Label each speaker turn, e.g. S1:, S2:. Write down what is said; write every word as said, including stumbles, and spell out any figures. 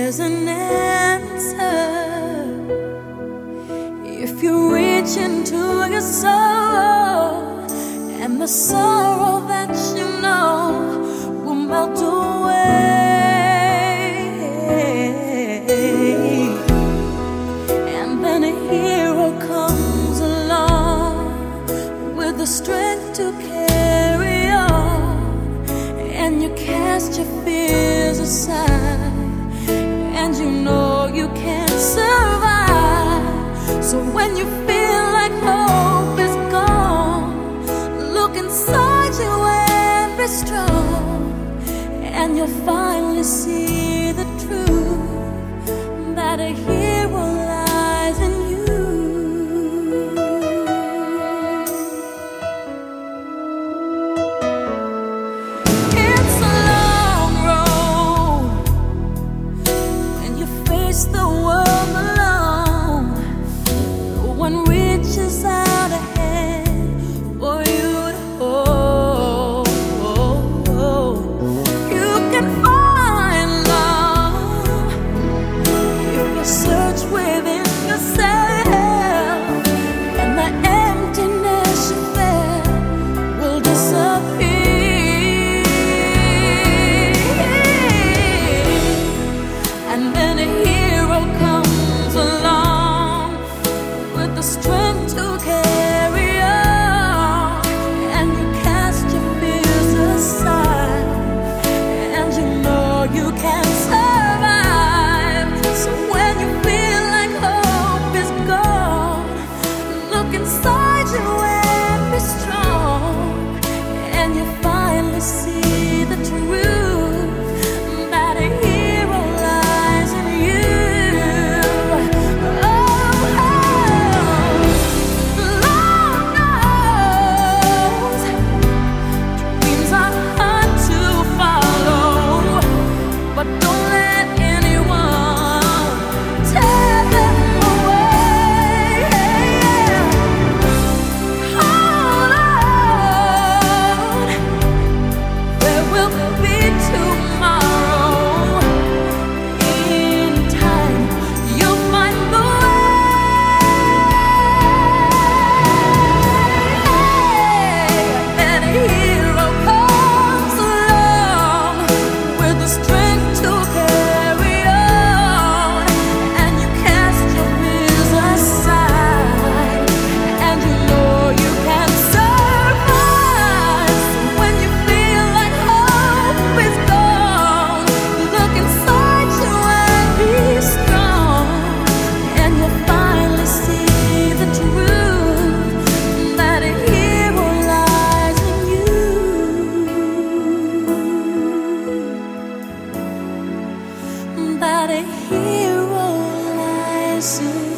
S1: there's an answer. If you reach into your soul, and the sorrow that you know will melt away, and then a hero comes along with the strength to carry on, and you cast your fears aside, and you know you can't survive. So when you feel like hope is gone, look inside you and be strong, and you'll finally see the truth, that a hero lies in you. It's a long road when you face the world alone. No one reaches out a hand for you to hold. You can find love if you search within yourself, and the emptiness you felt will disappear. And then a hero comes along with the strength to carry on, and you cast your fears aside, and you know you can survive. So when you feel like hope is gone, look inside you and be strong, and you finally see the truth, that a hero lies in you. Oh, Lord knows dreams are hard to follow, but don't let anyone tear them away. Hold on, there will be tomorrow. In time, you'll find the way. And a hero comes along with the strength to carry on, and you cast your fears aside, and you know you can survive. So when you feel like hope is gone, look inside you and be strong, and you'll finally see the truth, that a hero lies in you. That a hero lies in you.